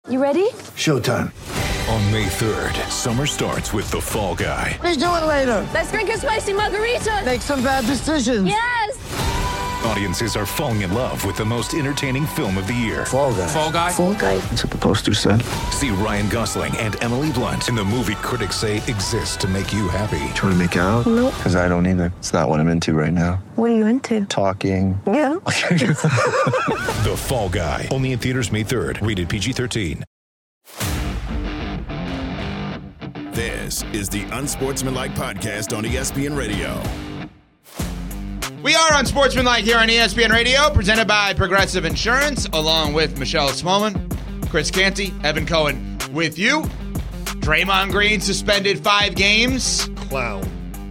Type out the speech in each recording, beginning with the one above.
You ready? Showtime. On May 3rd, summer starts with The Fall Guy. Let's do it later. Let's drink a spicy margarita. Make some bad decisions. Yes. Audiences are falling in love with the most entertaining film of the year. Fall Guy. Fall Guy? Fall Guy. That's what the poster said. See Ryan Gosling and Emily Blunt in the movie critics say exists to make you happy. Trying to make it out? Nope. Because I don't either. It's not what I'm into right now. What are you into? Talking. Yeah. The Fall Guy. Only in theaters May 3rd. Rated PG-13. This is the Unsportsmanlike Podcast on ESPN Radio. We are Unsportsmanlike here on ESPN Radio, presented by Progressive Insurance, along with Michelle Smallman, Chris Canty, Evan Cohen with you. Draymond Green suspended 5 games. Clown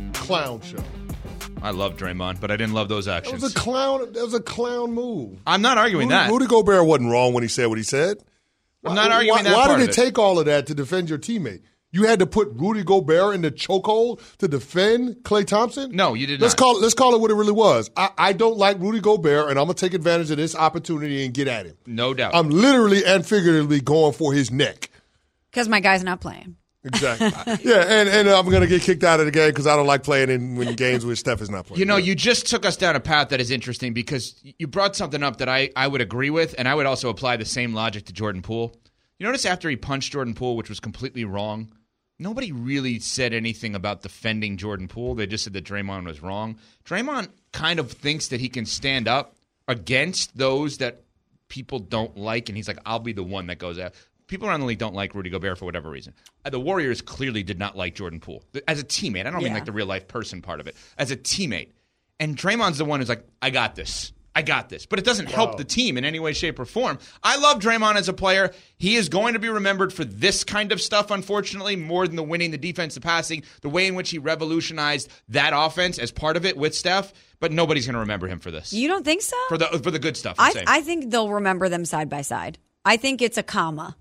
show. I love Draymond, but I didn't love those actions. That was a clown move. I'm not arguing that. Rudy Gobert wasn't wrong when he said what he said. I'm not arguing that Why part did of it it. take all of that to defend your teammate? You had to put Rudy Gobert in the chokehold to defend Klay Thompson? No, you did Let's not. Let's call it what it really was. I don't like Rudy Gobert, and I'm going to take advantage of this opportunity and get at him. No doubt. I'm literally and figuratively going for his neck. Because my guy's not playing. Exactly. Yeah, and I'm going to get kicked out of the game because I don't like playing in games where Steph is not playing. You know, you just took us down a path that is interesting because you brought something up that I would agree with, and I would also apply the same logic to Jordan Poole. You notice after he punched Jordan Poole, which was completely wrong, nobody really said anything about defending Jordan Poole. They just said that Draymond was wrong. Draymond kind of thinks that he can stand up against those that people don't like, and he's like, I'll be the one that goes out. People around the league don't like Rudy Gobert for whatever reason. The Warriors clearly did not like Jordan Poole. As a teammate, I don't mean like the real-life person part of it. As a teammate. And Draymond's the one who's like, I got this. But it doesn't help the team in any way, shape, or form. I love Draymond as a player. He is going to be remembered for this kind of stuff, unfortunately, more than the winning, the defense, the passing, the way in which he revolutionized that offense as part of it with Steph. But nobody's going to remember him for this. You don't think so? For the good stuff, I think they'll remember them side by side. I think it's a comma.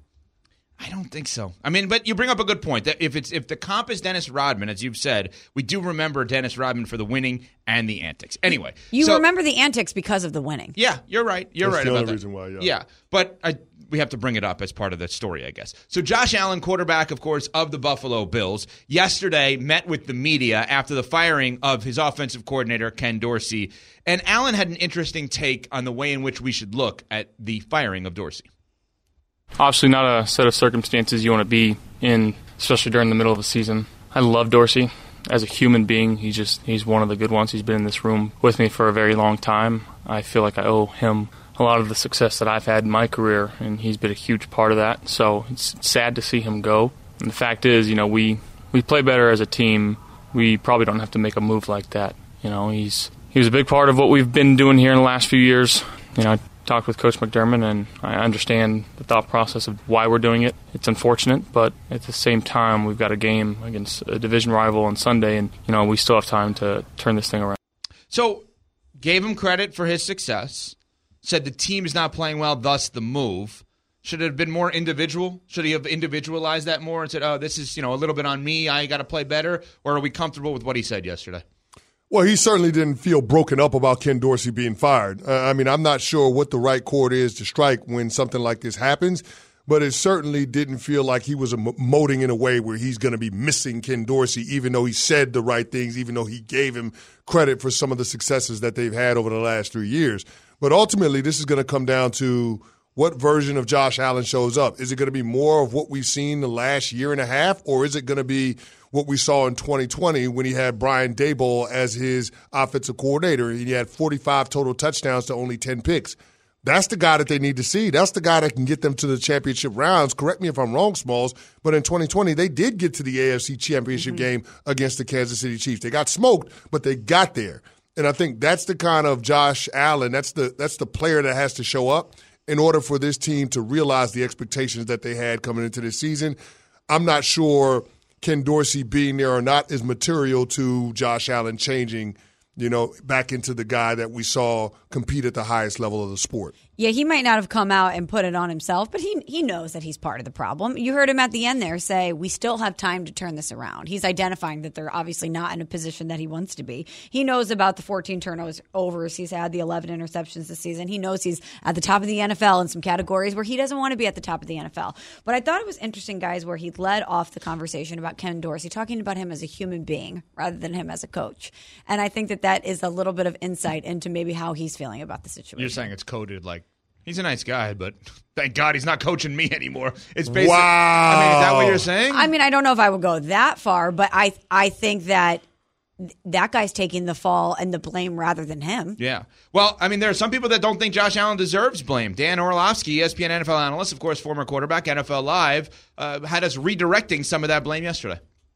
I don't think so. I mean, but you bring up a good point that if the comp is Dennis Rodman, as you've said, we do remember Dennis Rodman for the winning and the antics. Anyway, you remember the antics because of the winning. Yeah, you're right. You're That's right the about only that. reason why, yeah. Yeah, but we have to bring it up as part of the story, I guess. So Josh Allen, quarterback, of course, of the Buffalo Bills, yesterday met with the media after the firing of his offensive coordinator, Ken Dorsey. And Allen had an interesting take on the way in which we should look at the firing of Dorsey. Obviously not a set of circumstances you want to be in, especially during the middle of a season. I love Dorsey. As a human being, he's one of the good ones. He's been in this room with me for a very long time. I feel like I owe him a lot of the success that I've had in my career, and he's been a huge part of that. So it's sad to see him go. And the fact is, we play better as a team. We probably don't have to make a move like that. He was a big part of what we've been doing here in the last few years. I talked with Coach McDermott, and I understand the thought process of why we're doing it. It's unfortunate, but at the same time, we've got a game against a division rival on Sunday, and we still have time to turn this thing around. So, gave him credit for his success, said the team is not playing well, thus the move. Should it have been more individual? Should he have individualized that more and said, oh, this is a little bit on me, I got to play better? Or are we comfortable with what he said yesterday? Well, he certainly didn't feel broken up about Ken Dorsey being fired. I'm not sure what the right chord is to strike when something like this happens, but it certainly didn't feel like he was emoting in a way where he's going to be missing Ken Dorsey, even though he said the right things, even though he gave him credit for some of the successes that they've had over the last 3 years. But ultimately, this is going to come down to what version of Josh Allen shows up. Is it going to be more of what we've seen the last year and a half, or is it going to be what we saw in 2020 when he had Brian Daboll as his offensive coordinator? He had 45 total touchdowns to only 10 picks. That's the guy that they need to see. That's the guy that can get them to the championship rounds. Correct me if I'm wrong, Smalls, but in 2020, they did get to the AFC championship game against the Kansas City Chiefs. They got smoked, but they got there. And I think that's the kind of Josh Allen, that's the player that has to show up in order for this team to realize the expectations that they had coming into this season. I'm not sure Ken Dorsey being there or not is material to Josh Allen changing, back into the guy that we saw compete at the highest level of the sport. Yeah, he might not have come out and put it on himself, but he knows that he's part of the problem. You heard him at the end there say, we still have time to turn this around. He's identifying that they're obviously not in a position that he wants to be. He knows about the 14 turnovers. He's had the 11 interceptions this season. He knows he's at the top of the NFL in some categories where he doesn't want to be at the top of the NFL. But I thought it was interesting, guys, where he led off the conversation about Ken Dorsey, talking about him as a human being rather than him as a coach. And I think that is a little bit of insight into maybe how he's feeling about the situation. You're saying it's coded like, he's a nice guy, but thank God he's not coaching me anymore. It's basically, wow. I mean, is that what you're saying? I mean, I don't know if I would go that far, but I think that guy's taking the fall and the blame rather than him. Yeah. Well, I mean, there are some people that don't think Josh Allen deserves blame. Dan Orlovsky, ESPN NFL analyst, of course, former quarterback, NFL Live, had us redirecting some of that blame yesterday.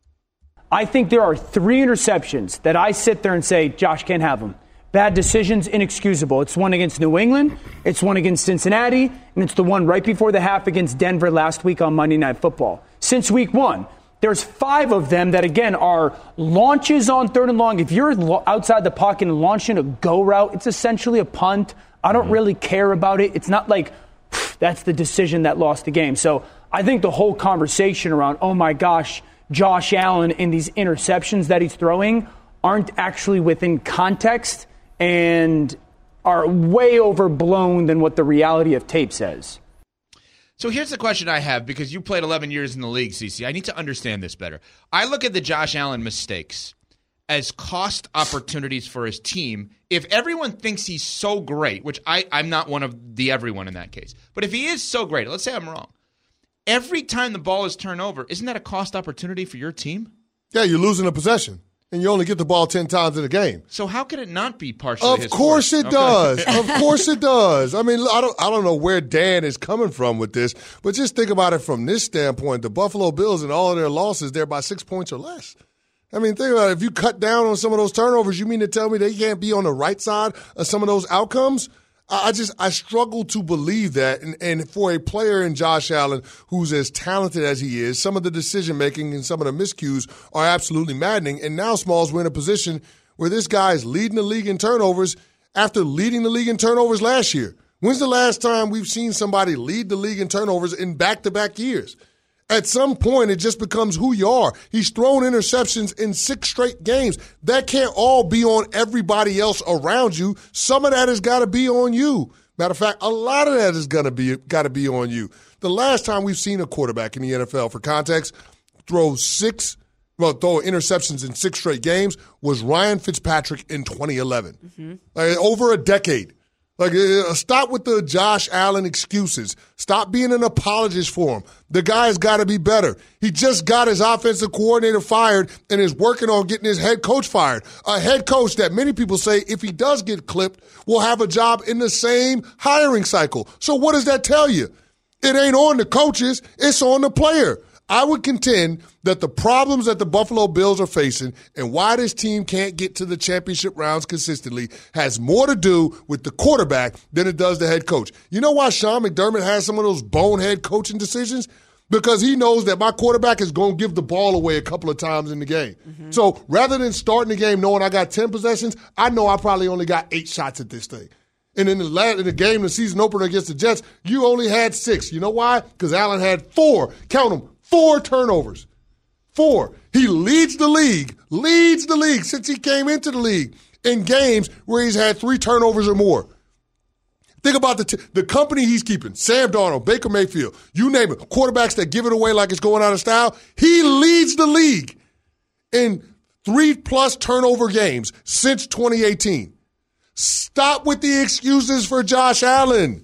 I think there are 3 interceptions that I sit there and say, Josh can't have them. Bad decisions, inexcusable. It's one against New England, it's one against Cincinnati, and it's the one right before the half against Denver last week on Monday Night Football. Since week 1, there's 5 of them that, again, are launches on 3rd and long. If you're outside the pocket and launching a go route, it's essentially a punt. I don't really care about it. It's not like that's the decision that lost the game. So I think the whole conversation around, oh my gosh, Josh Allen and these interceptions that he's throwing aren't actually within context and are way overblown than what the reality of tape says. So here's the question I have, because you played 11 years in the league, CC. I need to understand this better. I look at the Josh Allen mistakes as cost opportunities for his team. If everyone thinks he's so great, which I'm not one of the everyone in that case, but if he is so great, let's say I'm wrong, every time the ball is turned over, isn't that a cost opportunity for your team? Yeah, you're losing a possession. And you only get the ball 10 times in a game. So how could it not be partially his Of course fault? it does. Of course it does. I mean, I don't know where Dan is coming from with this, but just think about it from this standpoint. The Buffalo Bills and all of their losses, they're by 6 points or less. I mean, think about it. If you cut down on some of those turnovers, you mean to tell me they can't be on the right side of some of those outcomes? I struggle to believe that. And for a player in Josh Allen who's as talented as he is, some of the decision-making and some of the miscues are absolutely maddening. And now, Smalls, we're in a position where this guy is leading the league in turnovers after leading the league in turnovers last year. When's the last time we've seen somebody lead the league in turnovers in back-to-back years? At some point, it just becomes who you are. He's thrown interceptions in 6 straight games. That can't all be on everybody else around you. Some of that has got to be on you. Matter of fact, a lot of that is got to be on you. The last time we've seen a quarterback in the NFL, for context, throw interceptions in 6 straight games was Ryan Fitzpatrick in 2011. Over a decade. Stop with the Josh Allen excuses. Stop being an apologist for him. The guy's got to be better. He just got his offensive coordinator fired and is working on getting his head coach fired. A head coach that many people say, if he does get clipped, will have a job in the same hiring cycle. So what does that tell you? It ain't on the coaches. It's on the player. I would contend that the problems that the Buffalo Bills are facing and why this team can't get to the championship rounds consistently has more to do with the quarterback than it does the head coach. You know why Sean McDermott has some of those bonehead coaching decisions? Because he knows that my quarterback is going to give the ball away a couple of times in the game. So rather than starting the game knowing I got 10 possessions, I know I probably only got 8 shots at this thing. And in the game, the season opener against the Jets, you only had 6. You know why? Because Allen had 4. Count them. 4 turnovers. 4. He leads the league since he came into the league in games where he's had 3 turnovers or more. Think about the company he's keeping. Sam Darnold, Baker Mayfield, you name it. Quarterbacks that give it away like it's going out of style. He leads the league in 3+ turnover games since 2018. Stop with the excuses for Josh Allen.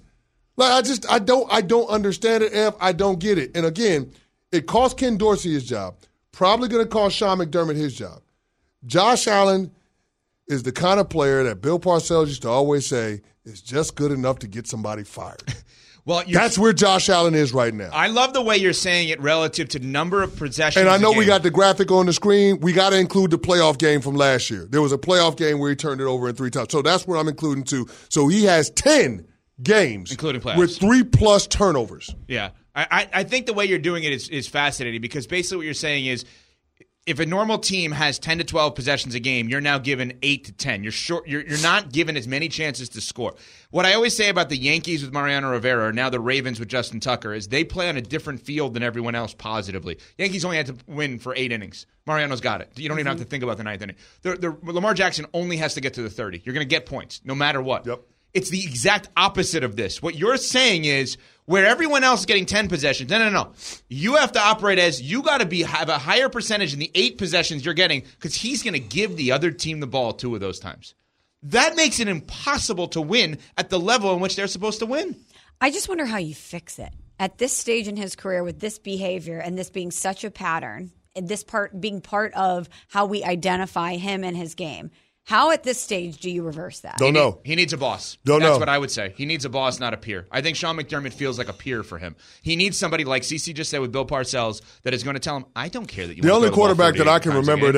I don't understand it, Ev. I don't get it. And again, it cost Ken Dorsey his job. Probably going to cost Sean McDermott his job. Josh Allen is the kind of player that Bill Parcells used to always say is just good enough to get somebody fired. Well, that's where Josh Allen is right now. I love the way you're saying it relative to number of possessions. And I know we got the graphic on the screen. We got to include the playoff game from last year. There was a playoff game where he turned it over in 3 times. So that's what I'm including too. So he has 10 games, including playoffs, with 3+ turnovers. Yeah. I think the way you're doing it is fascinating, because basically what you're saying is if a normal team has 10 to 12 possessions a game, you're now given 8 to 10. You're not given as many chances to score. What I always say about the Yankees with Mariano Rivera, or now the Ravens with Justin Tucker, is they play on a different field than everyone else positively. Yankees only had to win for 8 innings. Mariano's got it. You don't even have to think about the 9th inning. Lamar Jackson only has to get to the 30. You're going to get points no matter what. Yep. It's the exact opposite of this. What you're saying is where everyone else is getting 10 possessions. No. You have to operate as you got to have a higher percentage in the 8 possessions you're getting because he's going to give the other team the ball 2 of those times. That makes it impossible to win at the level in which they're supposed to win. I just wonder how you fix it. At this stage in his career with this behavior and this being such a pattern, and this part being part of how we identify him and his game, how at this stage do you reverse that? Don't know. He needs a boss. That's what I would say. He needs a boss, not a peer. I think Sean McDermott feels like a peer for him. He needs somebody like CeCe just said with Bill Parcells that is going to tell him, I don't care that you. The only quarterback that I can remember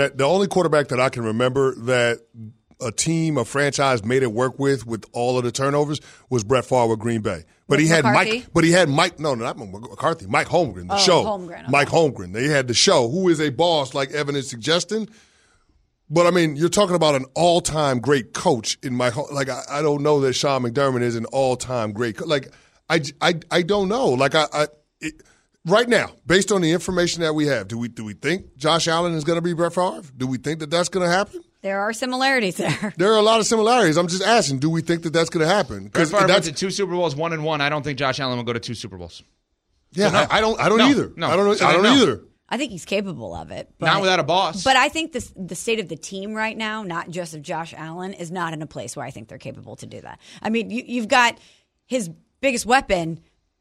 that a team, a franchise made it work with all of the turnovers was Brett Favre with Green Bay. But he had McCarthy? Mike. No, not McCarthy. Mike Holmgren. The show. Holmgren, okay. Mike Holmgren. They had the show. Who is a boss, like Evan is suggesting. But, I mean, you're talking about an all-time great coach in my – like, I don't know that Sean McDermott is an all-time great coach. Like, I don't know. Like, right now, based on the information that we have, do we think Josh Allen is going to be Brett Favre? Do we think that that's going to happen? There are similarities there. There are a lot of similarities. I'm just asking, do we think that that's going to happen? Brett Favre went to 2 Super Bowls, 1-1. I don't think Josh Allen will go to 2 Super Bowls. Yeah, so no. I don't either. No. I don't either. I think he's capable of it. But, not without a boss. But I think the state of the team right now, not just of Josh Allen, is not in a place where I think they're capable to do that. I mean, you've got his biggest weapon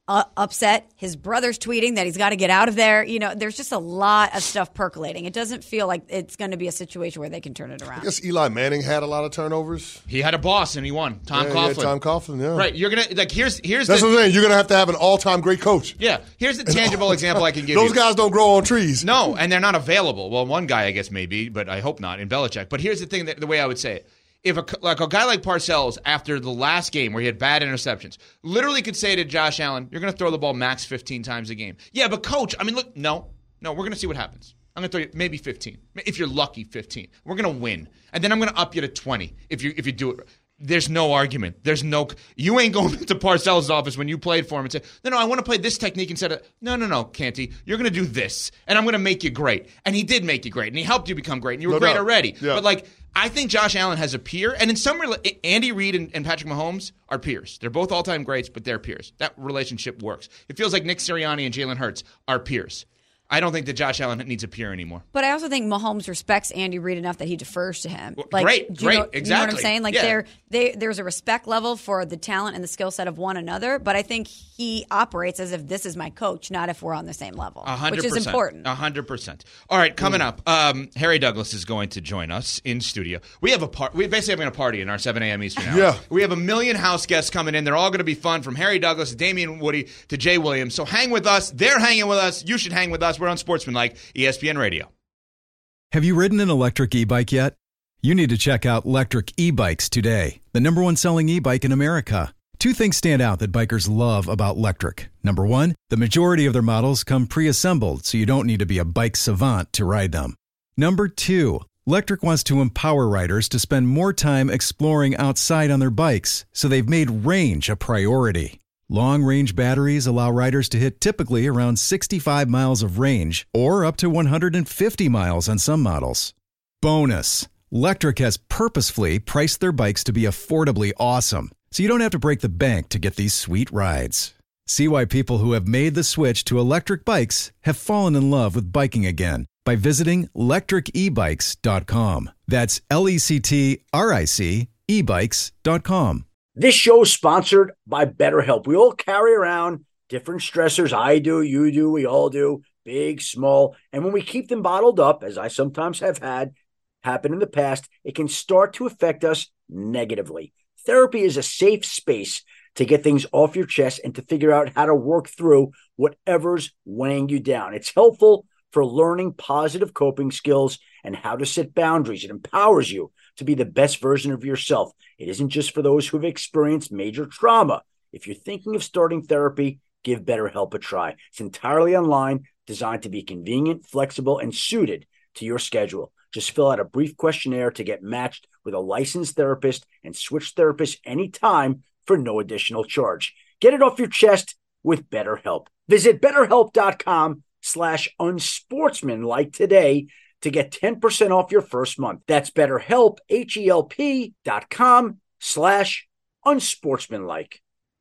upset. His brother's tweeting that he's got to get out of there. You know, there's just a lot of stuff percolating. It doesn't feel like it's going to be a situation where they can turn it around. I guess Eli Manning had a lot of turnovers. He had a boss and he won. Tom Coughlin. Yeah. Right. You're gonna here's that's what I'm saying. You're gonna have to have an all-time great coach. Yeah. Here's a tangible example I can give Those you. Those guys don't grow on trees. No, and they're not available. Well, one guy I guess maybe, but I hope not in Belichick. But here's the thing: the way I would say it. If a guy like Parcells, after the last game where he had bad interceptions, literally could say to Josh Allen, you're going to throw the ball max 15 times a game. Yeah, but coach, I mean, look, no, we're going to see what happens. I'm going to throw you maybe 15. If you're lucky, 15. We're going to win. And then I'm going to up you to 20 if you do it. There's no argument. You ain't going to Parcells' office when you played for him and say, no, I want to play this technique instead of, no, Canty, you're going to do this, and I'm going to make you great. And he did make you great, and he helped you become great, and you were great already. Yeah. But, I think Josh Allen has a peer, and in some Andy Reid and Patrick Mahomes are peers. They're both all-time greats, but they're peers. That relationship works. It feels like Nick Sirianni and Jalen Hurts are peers. I don't think that Josh Allen needs a peer anymore. But I also think Mahomes respects Andy Reid enough that he defers to him. Great, exactly. You know what I'm saying? There's a respect level for the talent and the skill set of one another, but I think he operates as if this is my coach, not if we're on the same level, 100%, which is important. 100%. All right, coming up, Harry Douglas is going to join us in studio. We basically having a party in our 7 a.m. Eastern hour. Yeah. We have a million house guests coming in. They're all going to be fun, from Harry Douglas to Damian Woody to Jay Williams. So hang with us. They're hanging with us. You should hang with us. We're on Sportsmanlike, ESPN Radio. Have you ridden an electric e-bike yet? You need to check out Lectric E-Bikes today, the #1 selling e-bike in America. 2 things stand out that bikers love about Lectric. Number 1, the majority of their models come pre-assembled, so you don't need to be a bike savant to ride them. Number 2, Lectric wants to empower riders to spend more time exploring outside on their bikes, so they've made range a priority. Long-range batteries allow riders to hit typically around 65 miles of range, or up to 150 miles on some models. Bonus, Lectric has purposefully priced their bikes to be affordably awesome, so you don't have to break the bank to get these sweet rides. See why people who have made the switch to electric bikes have fallen in love with biking again by visiting lectricebikes.com. That's LECTRIC ebikes.com. This show is sponsored by BetterHelp. We all carry around different stressors. I do, you do, we all do, big, small. And when we keep them bottled up, as I sometimes have had happen in the past, it can start to affect us negatively. Therapy is a safe space to get things off your chest and to figure out how to work through whatever's weighing you down. It's helpful for learning positive coping skills and how to set boundaries. It empowers you to be the best version of yourself. It isn't just for those who have experienced major trauma. If you're thinking of starting therapy, give BetterHelp a try. It's entirely online, designed to be convenient, flexible, and suited to your schedule. Just fill out a brief questionnaire to get matched with a licensed therapist and switch therapists anytime for no additional charge. Get it off your chest with BetterHelp. Visit BetterHelp.com/unsportsmanlike today to get 10% off your first month. That's BetterHelp, HELP.com/unsportsmanlike.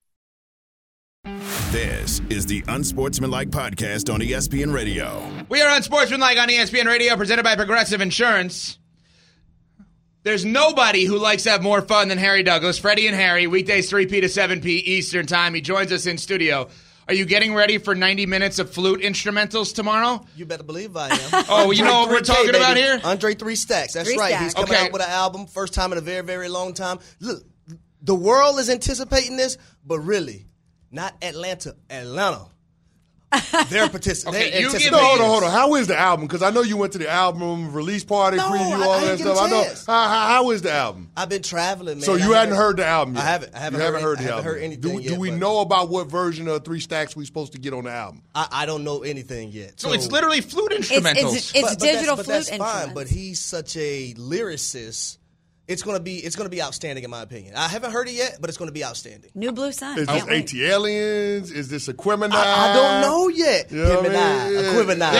This is the Unsportsmanlike Podcast on ESPN Radio. We are Unsportsmanlike on ESPN Radio, presented by Progressive Insurance. There's nobody who likes to have more fun than Harry Douglas. Freddie and Harry, weekdays 3P to 7P Eastern Time. He joins us in studio. Are you getting ready for 90 minutes of flute instrumentals tomorrow? You better believe I am. Oh, you know what we're talking about here? Andre 3 Stacks. That's 3 right. Stacks. He's coming out with an album, first time in a very, very long time. Look, the world is anticipating this, but really, not Atlanta. They're participating. Okay, hold on. How is the album? Because I know you went to the album release party, preview, all that stuff. I know. How is the album? I've been traveling, man. So you hadn't heard the album yet? I haven't heard the album. I haven't heard anything yet. Do we know about what version of 3 Stacks we're supposed to get on the album? I don't know anything yet. So it's literally flute instrumentals. It's digital flute that's instruments. fine, but he's such a lyricist. It's gonna be outstanding in my opinion. I haven't heard it yet, but it's gonna be outstanding. New Blue Sun. Is this AT-Aliens? Is this Equimini? I don't know yet. You know Equimini.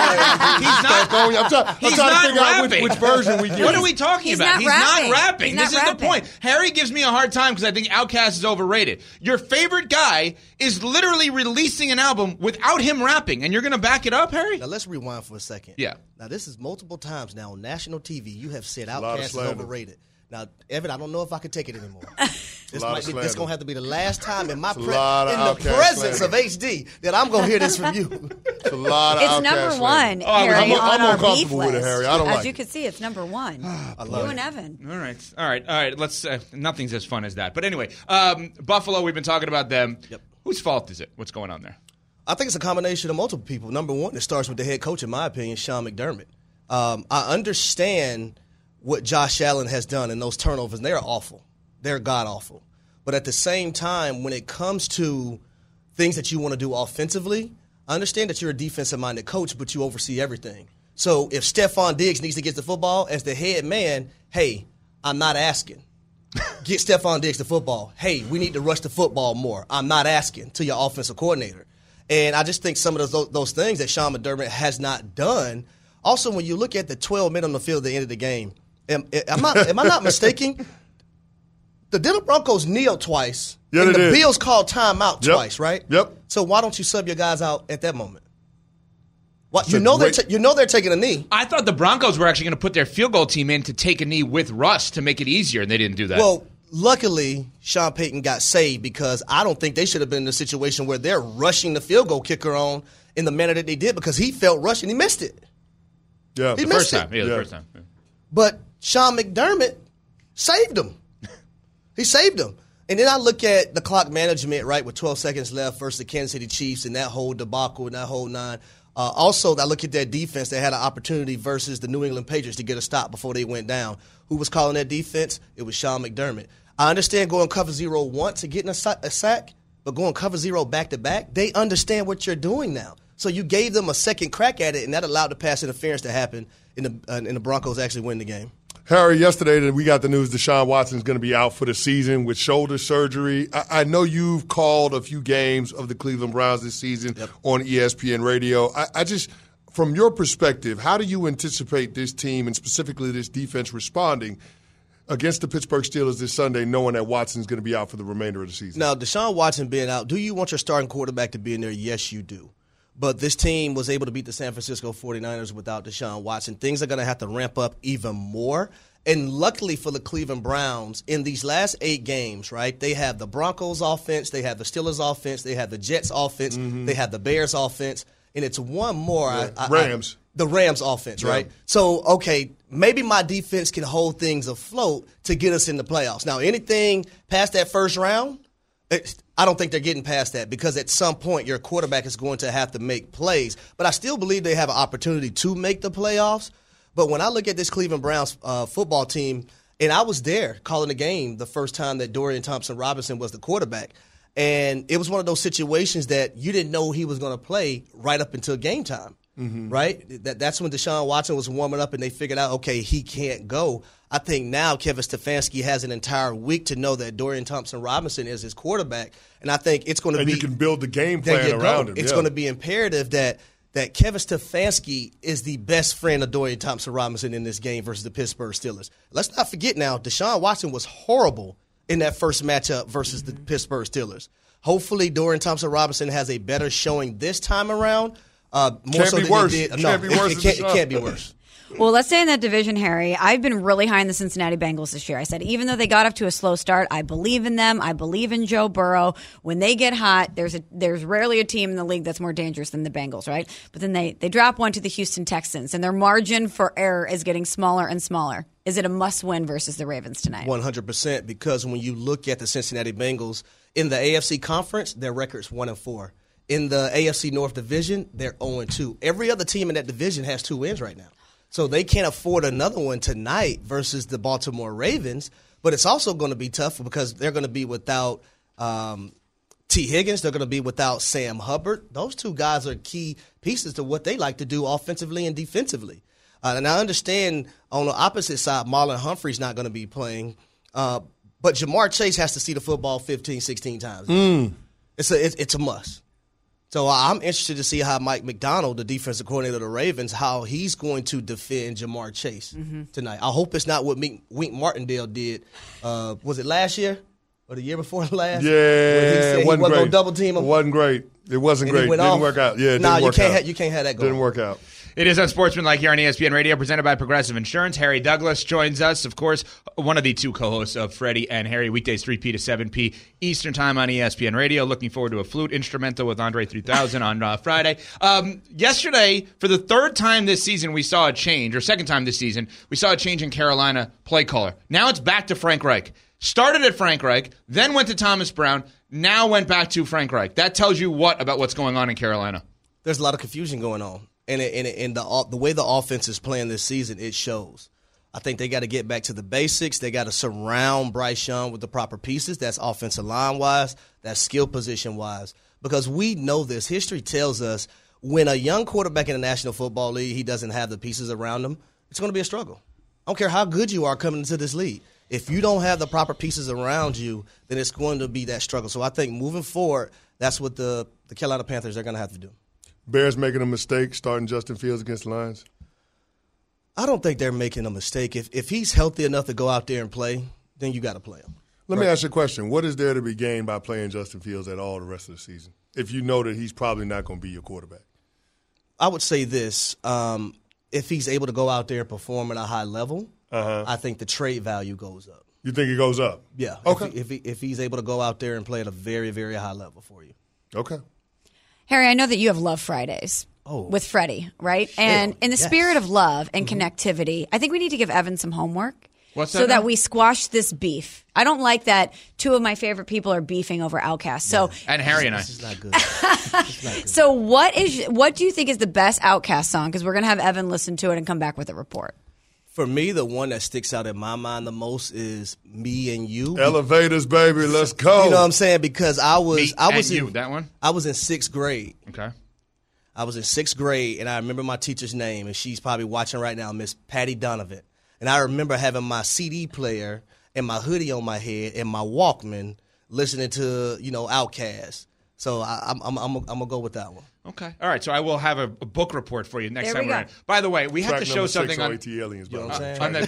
I'm trying to figure out which version we get. What are we talking about? He's not rapping. He's This not is rapping. the point. Harry gives me a hard time because I think Outkast is overrated. Your favorite guy is literally releasing an album without him rapping, and you're going to back it up, Harry? Now let's rewind for a second. Yeah. Now this is multiple times now on national TV. You have said lot of Outkast is slander. overrated. Now, Evan, I don't know if I can take it anymore. This lot of might be. slander. This gonna have to be the last time in my a lot of in the Outkast presence slander. of HD that I'm gonna hear this from you. It's a lot of It's Outkast number slander. one, Oh, Harry, I'm on our beef uncomfortable with it, list. Harry. I don't As like you it. can see, it's number one. I You love and it. Evan. All right. Let's. Nothing's as fun as that. But anyway, Buffalo. We've been talking about them. Yep. Whose fault is it? What's going on there? I think it's a combination of multiple people. Number one, it starts with the head coach, in my opinion, Sean McDermott. I understand what Josh Allen has done, and those turnovers, and they're awful. They're god-awful. But at the same time, when it comes to things that you want to do offensively, I understand that you're a defensive-minded coach, but you oversee everything. So if Stephon Diggs needs to get the football, as the head man, hey, I'm not asking. Get Stephon Diggs the football. Hey, we need to rush the football more. I'm not asking to your offensive coordinator. And I just think some of those things that Sean McDermott has not done. Also, when you look at the 12 men on the field at the end of the game, am I not mistaken? The Denver Broncos kneeled twice, Yeah, and they the did. Bills called timeout Yep. twice, right? Yep. So why don't you sub your guys out at that moment? What It's you a know great- they're taking a knee. I thought the Broncos were actually going to put their field goal team in to take a knee with Russ to make it easier, and they didn't do that. Well, luckily, Sean Payton got saved because I don't think they should have been in a situation where they're rushing the field goal kicker on in the manner that they did because he felt rushed and he missed it. Yeah. He the missed first time. it. Yeah, the Yeah. first time. Yeah. But Sean McDermott saved him. He saved him. And then I look at the clock management, right, with 12 seconds left versus the Kansas City Chiefs and that whole debacle and that whole nine. Also, I look at their defense. They had an opportunity versus the New England Patriots to get a stop before they went down. Who was calling that defense? It was Sean McDermott. I understand going cover zero once and getting a sack, but going cover zero back-to-back, they understand what you're doing now. So you gave them a second crack at it, and that allowed the pass interference to happen, and the Broncos actually win the game. Harry, yesterday we got the news Deshaun Watson is going to be out for the season with shoulder surgery. I know you've called a few games of the Cleveland Browns this season on ESPN Radio. I just, from your perspective, how do you anticipate this team and specifically this defense responding against the Pittsburgh Steelers this Sunday, knowing that Watson's going to be out for the remainder of the season? Now, Deshaun Watson being out, do you want your starting quarterback to be in there? Yes, you do. But this team was able to beat the San Francisco 49ers without Deshaun Watson. Things are going to have to ramp up even more. And luckily for the Cleveland Browns, in these last 8 games, right, they have the Broncos offense, they have the Steelers offense, they have the Jets offense, they have the Bears offense, and it's one more. Rams. The Rams offense, right? So, okay, maybe my defense can hold things afloat to get us in the playoffs. Now, anything past that first round, I don't think they're getting past that because at some point your quarterback is going to have to make plays. But I still believe they have an opportunity to make the playoffs. But when I look at this Cleveland Browns football team, and I was there calling the game the first time that Dorian Thompson-Robinson was the quarterback, and it was one of those situations that you didn't know he was going to play right up until game time. right? That's when Deshaun Watson was warming up and they figured out, okay, he can't go. I think now Kevin Stefanski has an entire week to know that Dorian Thompson-Robinson is his quarterback, and I think it's going to be – and you can build the game plan around him. It's going to be imperative that Kevin Stefanski is the best friend of Dorian Thompson-Robinson in this game versus the Pittsburgh Steelers. Let's not forget now, Deshaun Watson was horrible in that first matchup versus the Pittsburgh Steelers. Hopefully, Dorian Thompson-Robinson has a better showing this time around. Can't be worse. It can't be worse. Well, let's say in that division, Harry, I've been really high in the Cincinnati Bengals this year. I said, even though they got up to a slow start, I believe in them. I believe in Joe Burrow. When they get hot, there's rarely a team in the league that's more dangerous than the Bengals, right? But then they drop one to the Houston Texans, and their margin for error is getting smaller and smaller. Is it a must-win versus the Ravens tonight? 100%, because when you look at the Cincinnati Bengals, in the AFC Conference, their record's 1-4. In the AFC North Division, they're 0-2. Every other team in that division has 2 wins right now. So they can't afford another one tonight versus the Baltimore Ravens. But it's also going to be tough because they're going to be without T. Higgins. They're going to be without Sam Hubbard. Those 2 guys are key pieces to what they like to do offensively and defensively. And I understand on the opposite side, Marlon Humphrey's not going to be playing. But Jamar Chase has to see the football 15, 16 times. It's a must. So I'm interested to see how Mike McDonald, the defensive coordinator of the Ravens, how he's going to defend Jamar Chase tonight. I hope it's not what Wink Martindale did. Was it last year or the year before last? Yeah, it wasn't going to double team him. It wasn't great. It wasn't great. Didn't work out. Yeah, it didn't work out. You can't have that going. Didn't work out. It is Unsportsmanlike here on ESPN Radio, presented by Progressive Insurance. Harry Douglas joins us, of course, one of the 2 co-hosts of Freddie and Harry, weekdays 3P to 7P Eastern Time on ESPN Radio. Looking forward to a flute instrumental with Andre 3000 on Friday. Yesterday, for the 3rd time this season, we saw a change, or 2nd time this season, we saw a change in Carolina play caller. Now it's back to Frank Reich. Started at Frank Reich, then went to Thomas Brown, now went back to Frank Reich. That tells you what about what's going on in Carolina? There's a lot of confusion going on. And the way the offense is playing this season, it shows. I think they got to get back to the basics. They got to surround Bryce Young with the proper pieces. That's offensive line-wise. That's skill position-wise. Because we know this. History tells us when a young quarterback in the National Football League, he doesn't have the pieces around him, it's going to be a struggle. I don't care how good you are coming into this league. If you don't have the proper pieces around you, then it's going to be that struggle. So I think moving forward, that's what the Carolina Panthers are going to have to do. Bears making a mistake starting Justin Fields against the Lions? I don't think they're making a mistake. If he's healthy enough to go out there and play, then you got to play him. Let me ask you a question. What is there to be gained by playing Justin Fields at all the rest of the season if you know that he's probably not going to be your quarterback? I would say this. If he's able to go out there and perform at a high level, I think the trade value goes up. You think it goes up? Yeah. Okay. If he's able to go out there and play at a very, very high level for you. Okay. Harry, I know that you have Love Fridays with Freddie, right? Sure. And in the spirit of love and connectivity, I think we need to give Evan some homework. What's so that we squash this beef. I don't like that 2 of my favorite people are beefing over Outkast. So and Harry and I. This is not good. So what do you think is the best Outkast song? Because we're going to have Evan listen to it and come back with a report. For me, the one that sticks out in my mind the most is Me and You. Elevators, baby, let's go. You know what I'm saying? Because I was that one? I was in 6th grade. Okay. I was in 6th grade, and I remember my teacher's name, and she's probably watching right now, Miss Patty Donovan. And I remember having my CD player and my hoodie on my head and my Walkman listening to, Outkast. So I'm going to go with that one. Okay. All right. So I will have a book report for you next There time we we're go. in. By the way, we have Track to show number something 6 on. AT Aliens, by the way.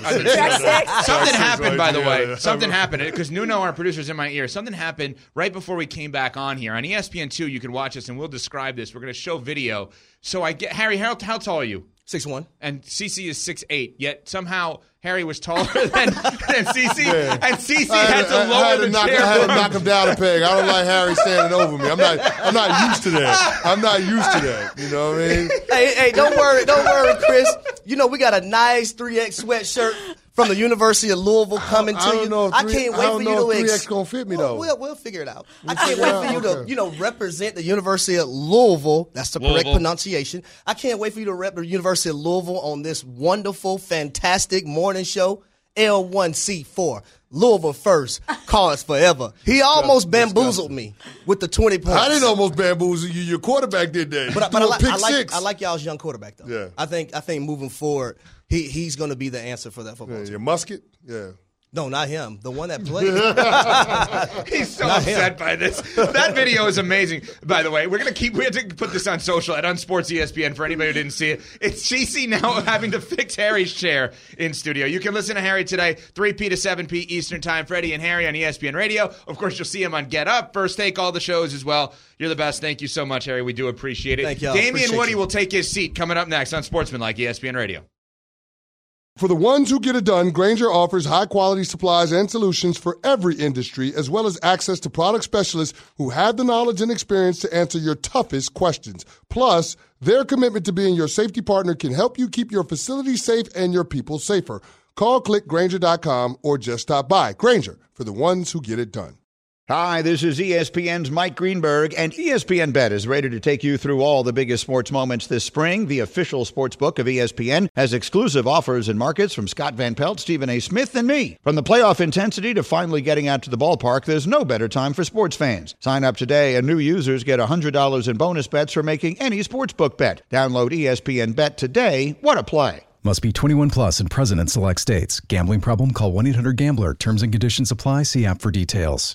Something happened, by the way. Yeah. Something happened because Nuno, our producer's in my ear. Something happened right before we came back on here on ESPN2. You can watch us, and we'll describe this. We're going to show video. So I get Harry. How tall are you? 6'1". And CC is 6'8". Yet somehow Harry was taller than CC, and CC had to lower the chair. I had to knock him down a peg. I don't like Harry standing over me. I'm not used to that. I'm not used to that. You know what I mean? Hey, don't worry, Chris. We got a nice 3X sweatshirt from the University of Louisville coming to you. I can't wait for you to 3X gonna fit me though. We'll figure it out. I can't wait for you to represent the University of Louisville. That's the correct pronunciation. I can't wait for you to rep the University of Louisville on this wonderful, fantastic morning show. L1C4. Louisville first, Cards forever. He almost bamboozled me with the 20 points. I didn't almost bamboozle you. Your quarterback did that. But I like y'all's young quarterback though. Yeah. I think moving forward, he's going to be the answer for that football team. Your Musket? Yeah. No, not him. The one that played. He's so upset by this. That video is amazing. By the way, we have to put this on social at Unsports ESPN for anybody who didn't see it. It's CC now having to fix Harry's chair in studio. You can listen to Harry today, 3P to 7P Eastern Time. Freddie and Harry on ESPN Radio. Of course, you'll see him on Get Up, First Take, all the shows as well. You're the best. Thank you so much, Harry. We do appreciate it. Thank you. Damian Woody will take his seat coming up next on Sportsmanlike ESPN Radio. For the ones who get it done, Grainger offers high-quality supplies and solutions for every industry, as well as access to product specialists who have the knowledge and experience to answer your toughest questions. Plus, their commitment to being your safety partner can help you keep your facility safe and your people safer. Call, click Grainger.com, or just stop by. Grainger, for the ones who get it done. Hi, this is ESPN's Mike Greenberg, and ESPN Bet is ready to take you through all the biggest sports moments this spring. The official sports book of ESPN has exclusive offers and markets from Scott Van Pelt, Stephen A. Smith, and me. From the playoff intensity to finally getting out to the ballpark, there's no better time for sports fans. Sign up today, and new users get $100 in bonus bets for making any sportsbook bet. Download ESPN Bet today. What a play. Must be 21 plus and present in select states. Gambling problem? Call 1-800-GAMBLER. Terms and conditions apply. See app for details.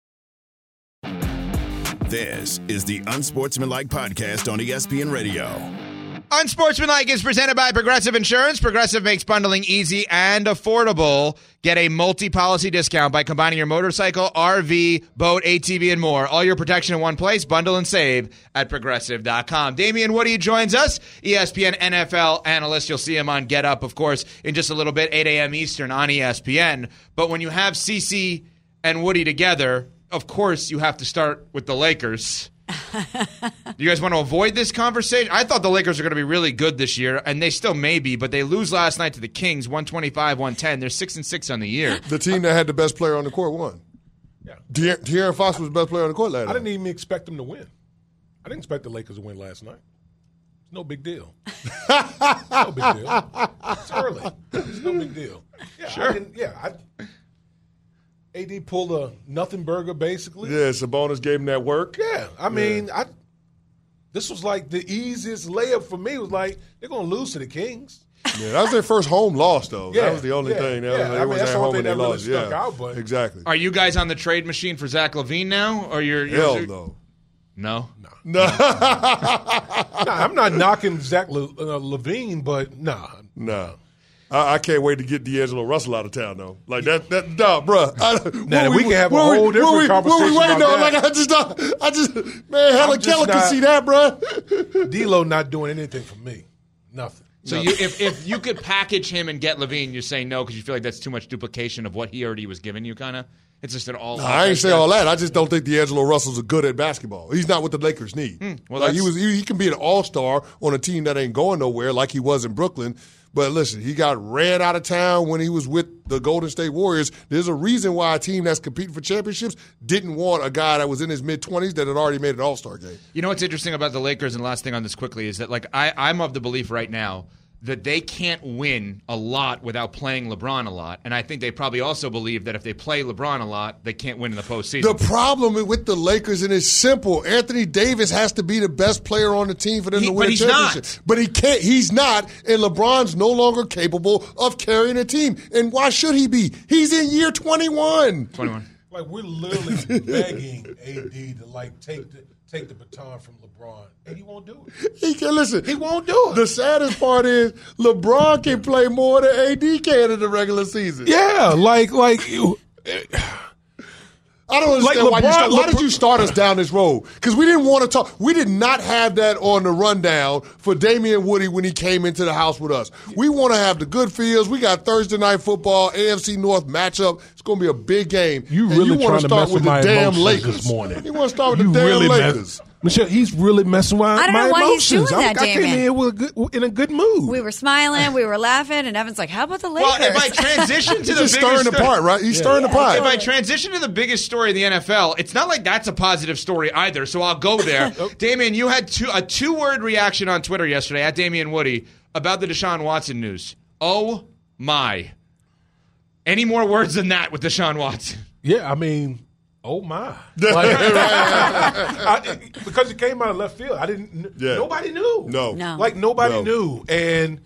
This is the Unsportsmanlike Podcast on ESPN Radio. Unsportsmanlike is presented by Progressive Insurance. Progressive makes bundling easy and affordable. Get a multi-policy discount by combining your motorcycle, RV, boat, ATV, and more. All your protection in one place. Bundle and save at Progressive.com. Damian Woody joins us, ESPN NFL analyst. You'll see him on Get Up, of course, in just a little bit, 8 a.m. Eastern on ESPN. But when you have CC and Woody together, of course, you have to start with the Lakers. You guys want to avoid this conversation? I thought the Lakers are going to be really good this year, and they still may be, but they lose last night to the Kings, 125-110. They're 6-6 on the year. The team that had the best player on the court won. Yeah. De'Aaron Fox was the best player on the court last night. I didn't even expect them to win. I didn't expect the Lakers to win last night. It's no big deal. No big deal. It's early. It's no big deal. Yeah, sure. AD pulled a nothing burger, basically. Yeah, Sabonis gave him that work. Yeah, I mean, this was like the easiest layup for me. It was like, they're going to lose to the Kings. Yeah, that was their first home loss, though. Yeah, that was the only thing. I mean, that's the only thing that really stuck out. But exactly. Are you guys on the trade machine for Zach LaVine now? Or Hell no. No? No. I'm not knocking Zach LaVine, but nah. No. I can't wait to get D'Angelo Russell out of town, though. Like that, bro. Now we can have a whole different conversation about that. Like man, Helen Keller can see that, bro. D'Lo not doing anything for me. Nothing. So if you could package him and get LaVine, you're saying no because you feel like that's too much duplication of what he already was giving you, kind of? It's just an all. No, I ain't say all that. I just don't think D'Angelo Russell's good at basketball. He's not what the Lakers need. Well, like he can be an all-star on a team that ain't going nowhere like he was in Brooklyn. But listen, he got ran out of town when he was with the Golden State Warriors. There's a reason why a team that's competing for championships didn't want a guy that was in his mid-20s that had already made an all-star game. You know what's interesting about the Lakers, and last thing on this quickly, is that like I'm of the belief right now that they can't win a lot without playing LeBron a lot. And I think they probably also believe that if they play LeBron a lot, they can't win in the postseason. The problem with the Lakers, and it's simple, Anthony Davis has to be the best player on the team for them to win a championship. Not. But he can't. He's not, and LeBron's no longer capable of carrying a team. And why should he be? He's in year 21. 21. Like, we're literally begging AD to, like, take the baton from LeBron, and he won't do it. He can listen. He won't do it. The saddest part is LeBron can play more than AD can in the regular season. Yeah, like I don't understand why did you start us down this road? Because we didn't want to talk. We did not have that on the rundown for Damian Woody when he came into the house with us. We want to have the good feels. We got Thursday Night Football, AFC North matchup. It's going to be a big game. You really want to start with the damn Lakers this morning. You want to start with the damn Lakers. Michelle, he's really messing with my emotions. I don't know why he's doing that, I came here in a good mood. We were smiling, we were laughing, and Evan's like, how about the Lakers? Well, if I transition to the biggest stirring the pot, right? He's stirring the pot. If I transition to the biggest story in the NFL, it's not like that's a positive story either, so I'll go there. Damian, you had a two-word reaction on Twitter yesterday, at Damian Woody, about the Deshaun Watson news. Oh, my. Any more words than that with Deshaun Watson? Yeah, I mean, oh my! Because it came out of left field, I didn't. Yeah. Nobody knew. No. Like nobody knew. And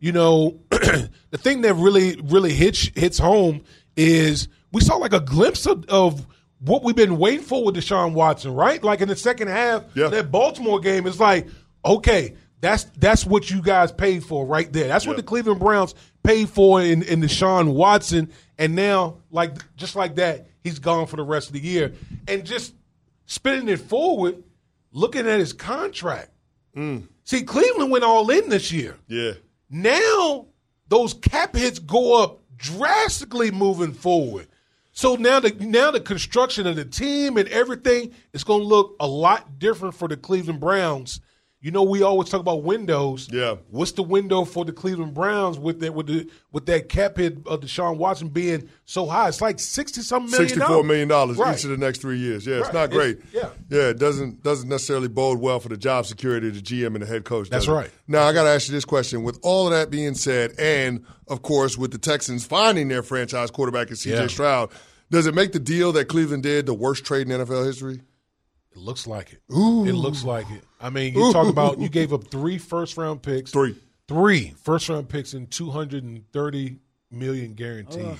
the thing that really hits home is we saw like a glimpse of what we've been waiting for with Deshaun Watson, right? Like in the second half, that Baltimore game is like, okay, that's what you guys paid for right there. That's what the Cleveland Browns paid for in Deshaun Watson, and now just like that, he's gone for the rest of the year. And just spinning it forward, looking at his contract. See, Cleveland went all in this year. Yeah. Now those cap hits go up drastically moving forward. So now the construction of the team and everything is going to look a lot different for the Cleveland Browns. We always talk about windows. Yeah. What's the window for the Cleveland Browns with that cap hit of Deshaun Watson being so high? It's like $60-something million. $64 million right. each of the next 3 years. Yeah, it's not great. It doesn't necessarily bode well for the job security of the GM and the head coach. That's right. Now, I got to ask you this question. With all of that being said, and, of course, with the Texans finding their franchise quarterback in C.J. Stroud, does it make the deal that Cleveland did the worst trade in NFL history? It looks like it. Ooh. It looks like it. I mean, you talk about you gave up 3 first-round picks. Three first-round picks and $230 million guaranteed.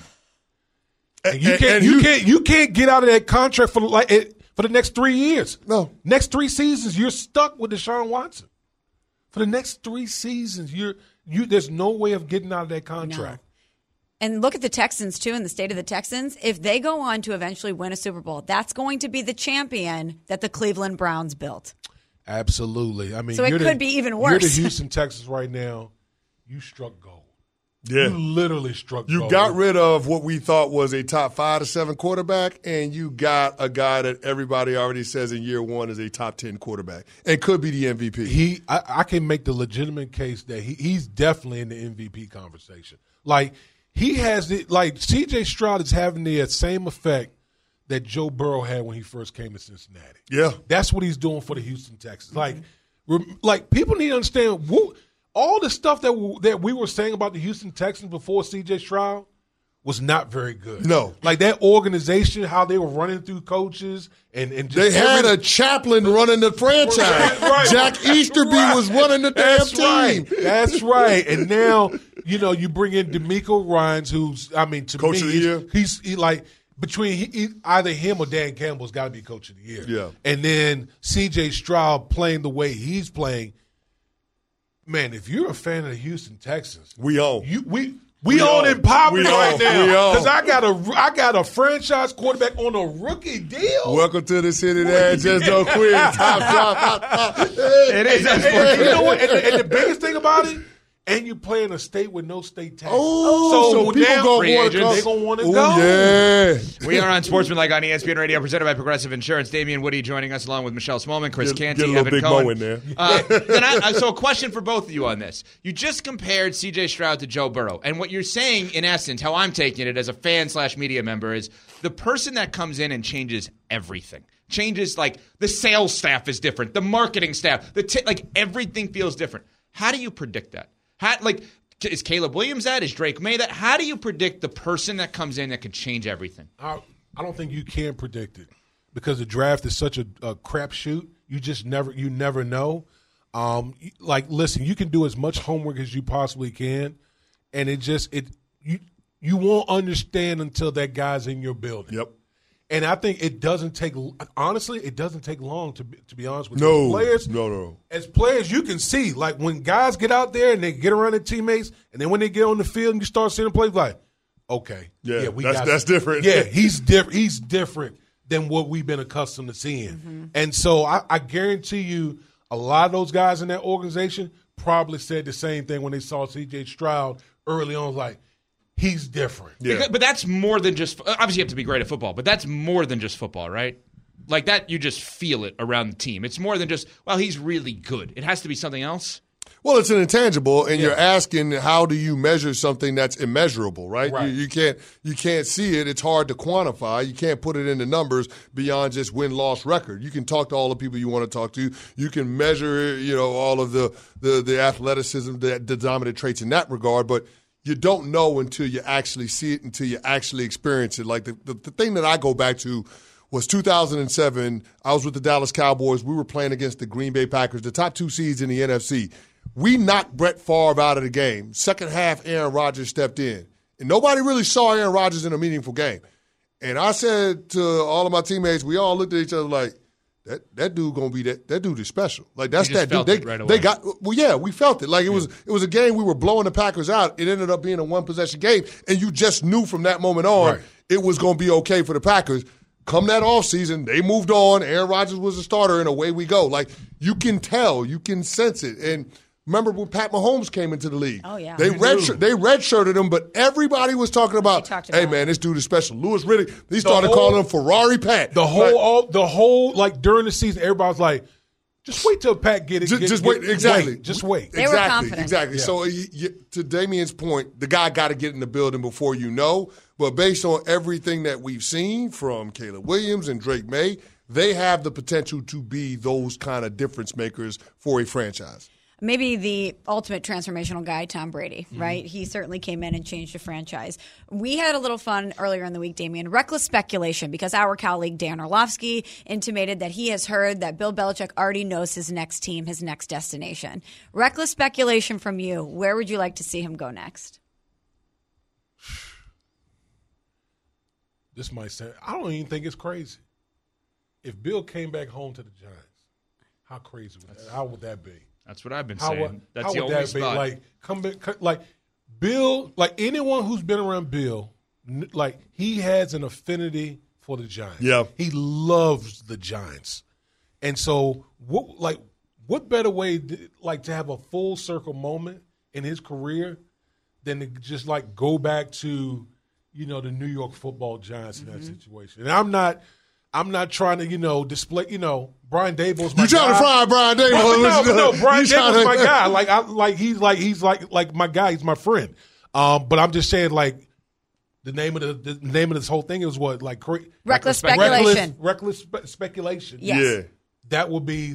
And you can't get out of that contract for the next 3 years. No. Next 3 seasons, you're stuck with Deshaun Watson. For the next 3 seasons, there's no way of getting out of that contract. No. And look at the Texans, too, in the state of the Texans. If they go on to eventually win a Super Bowl, that's going to be the champion that the Cleveland Browns built. Absolutely. I mean, so it could be even worse. You're the Houston Texans right now. You struck gold. Yeah. You literally struck gold. You got rid of what we thought was a top 5 to 7 quarterback, and you got a guy that everybody already says in year one is a top 10 quarterback and could be the MVP. I can make the legitimate case that he's definitely in the MVP conversation. Like, he has it. Like C.J. Stroud is having the same effect that Joe Burrow had when he first came to Cincinnati. Yeah, that's what he's doing for the Houston Texans. Like people need to understand all the stuff that we were saying about the Houston Texans before C.J. Stroud was not very good. No, like that organization, how they were running through coaches and just they had a chaplain running the franchise. Right. Jack Easterby was running the damn team. That's right. And now you bring in DeMeco Ryans, who's coach of the year. He's like between either him or Dan Campbell's got to be coach of the year. Yeah. And then C.J. Stroud playing the way he's playing. Man, if you're a fan of the Houston Texans, we own. We own and popping right now because I got a franchise quarterback on a rookie deal. Welcome to the city that just don't quit. Top. It is. You know what? And the biggest thing about it, and you play in a state with no state tax. So people they're going to want to go. Yeah. We are on Sportsmanlike on ESPN Radio, presented by Progressive Insurance. Damian Woody joining us along with Michelle Smallman, Chris Canty, Evan Cohen. There. So a question for both of you on this. You just compared C.J. Stroud to Joe Burrow. And what you're saying, in essence, how I'm taking it as a fan/media member, is the person that comes in and changes everything. Changes, like, the sales staff is different. The marketing staff. Everything feels different. How do you predict that? Is Caleb Williams that? Is Drake May that? How do you predict the person that comes in that could change everything? I don't think you can predict it because the draft is such a crapshoot. You never know. Listen, you can do as much homework as you possibly can, and you won't understand until that guy's in your building. Yep. And I think it doesn't take long to be honest with you. Players, No. As players, you can see, like, when guys get out there and they get around their teammates, and then when they get on the field and you start seeing them play, like, okay. That's different. Yeah, he's different. He's different than what we've been accustomed to seeing. Mm-hmm. And so I guarantee you a lot of those guys in that organization probably said the same thing when they saw C.J. Stroud early on, like, he's different. Yeah. But that's more than just – obviously you have to be great at football, but that's more than just football, right? Like that, you just feel it around the team. It's more than just, well, he's really good. It has to be something else. Well, it's an intangible, and you're asking how do you measure something that's immeasurable, right? You can't see it. It's hard to quantify. You can't put it into numbers beyond just win-loss record. You can talk to all the people you want to talk to. You can measure, all of the athleticism, the dominant traits in that regard, but you don't know until you actually see it, until you actually experience it. Like the thing that I go back to was 2007. I was with the Dallas Cowboys. We were playing against the Green Bay Packers, the top 2 seeds in the NFC. We knocked Brett Favre out of the game. Second half, Aaron Rodgers stepped in. And nobody really saw Aaron Rodgers in a meaningful game. And I said to all of my teammates, we all looked at each other like, that dude gonna be that dude is special. Like that's that dude. We felt it. Like it was a game we were blowing the Packers out. It ended up being a 1-possession game, and you just knew from that moment on it was gonna be okay for the Packers. Come that offseason, they moved on. Aaron Rodgers was a starter, and away we go. Like you can tell, you can sense it. And remember when Pat Mahomes came into the league? Oh, yeah. They redshirted him, but everybody was talking about, hey, man, this dude is special. Louis Riddick, they started calling him Ferrari Pat. The whole during the season, everybody was like, just wait till Pat get it. Just wait. Exactly. Just wait. They were confident. Exactly. Yeah. So to Damien's point, the guy got to get in the building before you know. But based on everything that we've seen from Caleb Williams and Drake May, they have the potential to be those kind of difference makers for a franchise. Maybe the ultimate transformational guy, Tom Brady, right? He certainly came in and changed the franchise. We had a little fun earlier in the week, Damien. Reckless speculation, because our colleague Dan Orlovsky intimated that he has heard that Bill Belichick already knows his next team, his next destination. Reckless speculation from you. Where would you like to see him go next? This might sound, I don't even think it's crazy. If Bill came back home to the Giants, how crazy would that? How would that be? That's what I've been saying. That's the only that spot. Like, come back, like Bill, like anyone who's been around Bill, like he has an affinity for the Giants. Yeah, he loves the Giants, and so what better way to have a full circle moment in his career than to just like go back to the New York Football Giants in that situation. And I'm not trying to, display, Brian Daboll's my guy. You trying to fry Brian Daboll? No, Brian Daboll's my guy. He's my guy. He's my friend. But I'm just saying, like, the name of this whole thing is what, like, reckless speculation. Reckless speculation. Yes. Yeah, that would be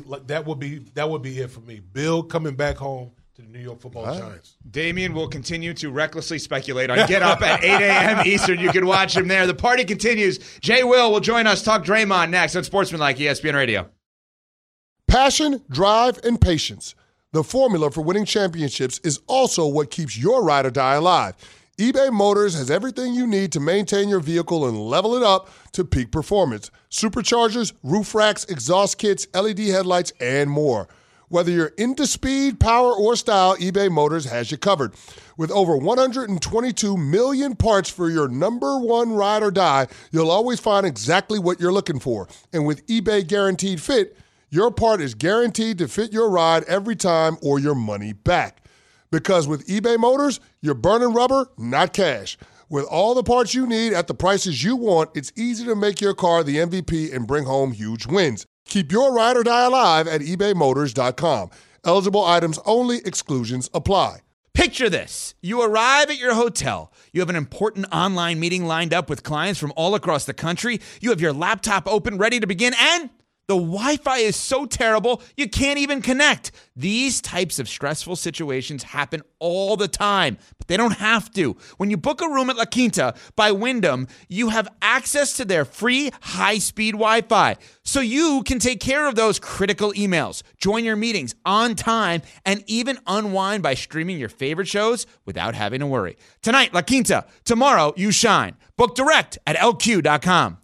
it for me. Bill coming back home to the New York Football Giants. Damien will continue to recklessly speculate on Get Up at 8 a.m. Eastern. You can watch him there. The party continues. Jay will join us. Talk Draymond next on Sportsmanlike ESPN Radio. Passion, drive, and patience. The formula for winning championships is also what keeps your ride or die alive. eBay Motors has everything you need to maintain your vehicle and level it up to peak performance. Superchargers, roof racks, exhaust kits, LED headlights, and more. Whether you're into speed, power, or style, eBay Motors has you covered. With over 122 million parts for your number one ride or die, you'll always find exactly what you're looking for. And with eBay Guaranteed Fit, your part is guaranteed to fit your ride every time or your money back. Because with eBay Motors, you're burning rubber, not cash. With all the parts you need at the prices you want, it's easy to make your car the MVP and bring home huge wins. Keep your ride or die alive at ebaymotors.com. Eligible items only. Exclusions apply. Picture this. You arrive at your hotel. You have an important online meeting lined up with clients from all across the country. You have your laptop open, ready to begin, and the Wi-Fi is so terrible, you can't even connect. These types of stressful situations happen all the time, but they don't have to. When you book a room at La Quinta by Wyndham, you have access to their free high-speed Wi-Fi, so you can take care of those critical emails, join your meetings on time, and even unwind by streaming your favorite shows without having to worry. Tonight, La Quinta. Tomorrow, you shine. Book direct at LQ.com.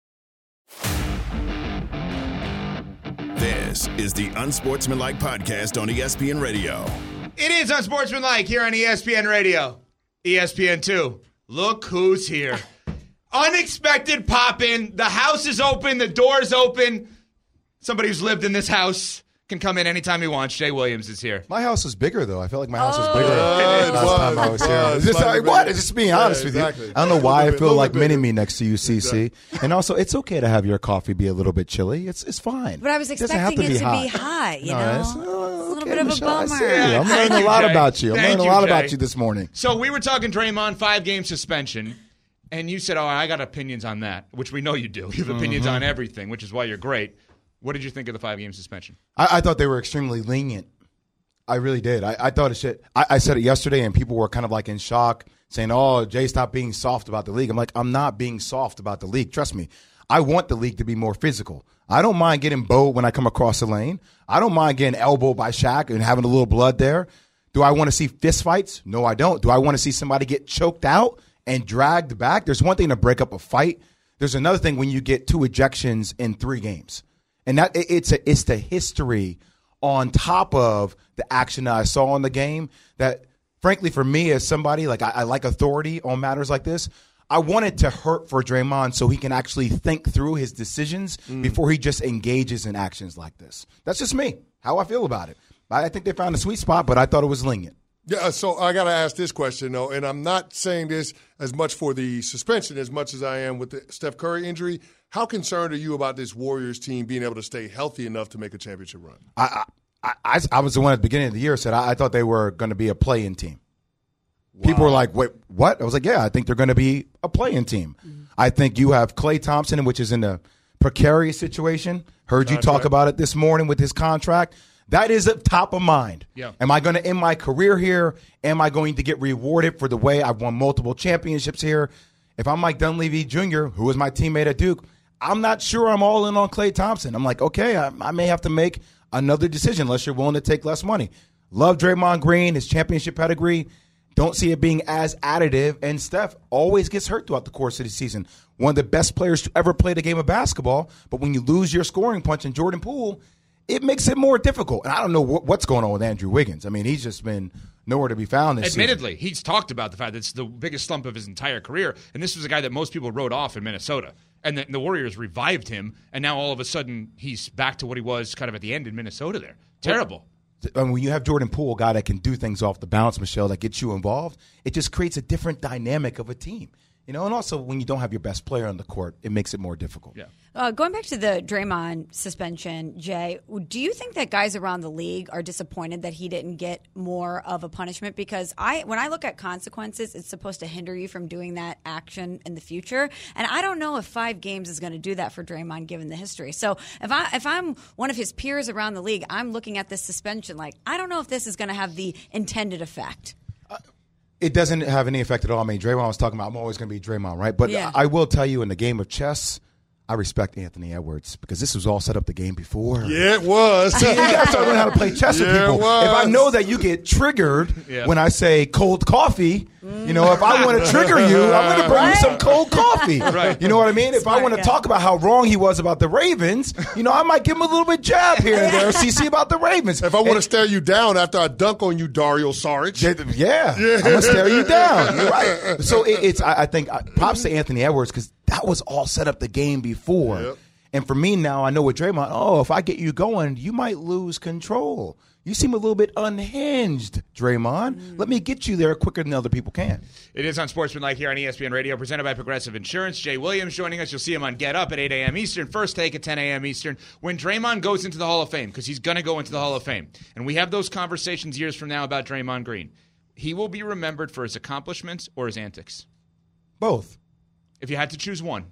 This is the Unsportsmanlike Podcast on ESPN Radio. It is Unsportsmanlike here on ESPN Radio. ESPN2. Look who's here. Unexpected pop-in. The house is open. The door's open. Somebody who's lived in this house can come in anytime he wants. Jay Williams is here. My house is bigger, though. I feel like my house is bigger last time I was here. Just being honest with you. I don't know why I feel like mini-me next to you, CC. And also, it's okay to have your coffee be a little bit chilly. It's fine. But I was expecting it to be hot, you know? It's a little bit of a bummer. I'm learning a lot about you. I'm learning a lot about you this morning. So we were talking Draymond, 5-game suspension. And you said, I got opinions on that, which we know you do. You have opinions on everything, which is why you're great. What did you think of the 5-game suspension? I thought they were extremely lenient. I really did. I thought it shit. I said it yesterday, and people were kind of like in shock, saying, "Oh, Jay, stop being soft about the league." I'm like, I'm not being soft about the league. Trust me. I want the league to be more physical. I don't mind getting bowed when I come across the lane. I don't mind getting elbowed by Shaq and having a little blood there. Do I want to see fist fights? No, I don't. Do I want to see somebody get choked out and dragged back? There's one thing to break up a fight. There's another thing when you get 2 ejections in 3 games. And that it's the history on top of the action that I saw in the game that, frankly, for me as somebody, like I like authority on matters like this, I wanted to hurt for Draymond so he can actually think through his decisions before he just engages in actions like this. That's just me, how I feel about it. I think they found a sweet spot, but I thought it was lenient. Yeah, so I got to ask this question, though, and I'm not saying this as much for the suspension as much as I am with the Steph Curry injury. How concerned are you about this Warriors team being able to stay healthy enough to make a championship run? I was the one at the beginning of the year said I thought they were going to be a play-in team. Wow. People were like, wait, what? I was like, yeah, I think they're going to be a play-in team. Mm-hmm. I think you have Klay Thompson, which is in a precarious situation. Heard you talk about it this morning with his contract. That is at top of mind. Yeah. Am I going to end my career here? Am I going to get rewarded for the way I've won multiple championships here? If I'm Mike Dunleavy Jr., who was my teammate at Duke, I'm not sure I'm all in on Klay Thompson. I'm like, okay, I may have to make another decision unless you're willing to take less money. Love Draymond Green, his championship pedigree. Don't see it being as additive. And Steph always gets hurt throughout the course of the season. One of the best players to ever play the game of basketball. But when you lose your scoring punch in Jordan Poole, it makes it more difficult. And I don't know what's going on with Andrew Wiggins. I mean, he's just been nowhere to be found this Admittedly, season. He's talked about the fact that it's the biggest slump of his entire career. And this was a guy that most people wrote off in Minnesota. And the Warriors revived him. And now all of a sudden he's back to what he was kind of at the end in Minnesota there. Terrible. I mean, when you have Jordan Poole, a guy that can do things off the bounce, Michelle, that gets you involved, it just creates a different dynamic of a team. You know, and also when you don't have your best player on the court, it makes it more difficult. Yeah. Going back to the Draymond suspension, Jay, do you think that guys around the league are disappointed that he didn't get more of a punishment? Because when I look at consequences, it's supposed to hinder you from doing that action in the future. And I don't know if 5 games is going to do that for Draymond given the history. So if I'm one of his peers around the league, I'm looking at this suspension like, I don't know if this is going to have the intended effect. It doesn't have any effect at all. I mean, Draymond was talking about, I'm always going to be Draymond, right? But I will tell you, in the game of chess, I respect Anthony Edwards because this was all set up the game before. Yeah, it was. See, you got to start learning how to play chess with people. If I know that you get triggered when I say cold coffee, you know, if I want to trigger you, I'm going to bring you some cold coffee. Right. You know what I mean? If I want to talk about how wrong he was about the Ravens, you know, I might give him a little bit jab here and there, CC, about the Ravens. If I want to stare you down after I dunk on you, Dario Saric. Yeah. I'm going to stare you down. You're right. So I think props to Anthony Edwards because that was all set up the game before. Yep. And for me now, I know with Draymond, if I get you going, you might lose control. You seem a little bit unhinged, Draymond. Let me get you there quicker than other people can. It is Unsportsmanlike here on ESPN Radio, presented by Progressive Insurance. Jay Williams joining us. You'll see him on Get Up at 8 a.m. Eastern, First Take at 10 a.m. Eastern. When Draymond goes into the Hall of Fame, because he's going to go into the Hall of Fame, and we have those conversations years from now about Draymond Green, he will be remembered for his accomplishments or his antics? Both. If you had to choose one.